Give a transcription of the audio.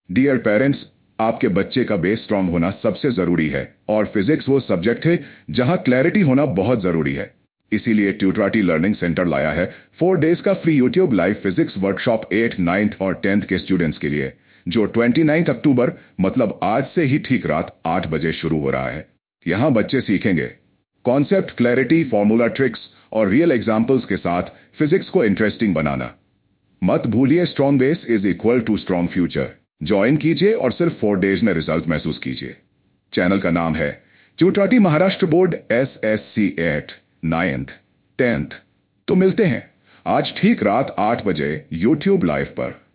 Dear parents, आपके बच्चे का बेस स्ट्रांग होना सबसे जरूरी है और फिजिक्स वो सब्जेक्ट है जहां क्लैरिटी होना बहुत जरूरी है। इसीलिए ट्यूटराटी लर्निंग सेंटर लाया है 4 डेज का free YouTube live physics workshop 8, 9 और 10 के स्टूडेंट्स के लिए, जो 29 अक्टूबर मतलब आज से ही ठीक रात 8 बजे शुरू हो रहा है। यहाँ बच्चे सीखेंगे कॉन्सेप्ट क्लैरिटी, फॉर्मूला ट्रिक्स और रियल एग्जाम्पल्स के साथ फिजिक्स को इंटरेस्टिंग बनाना। मत भूलिए, strong base is equal to strong future. Join कीजिए और सिर्फ 4 डेज में रिजल्ट महसूस कीजिए। चैनल का नाम है ट्यूटराटी Maharashtra board SSC 8, 9th, 10th। तो मिलते हैं आज ठीक रात 8 बजे यूट्यूब लाइव पर।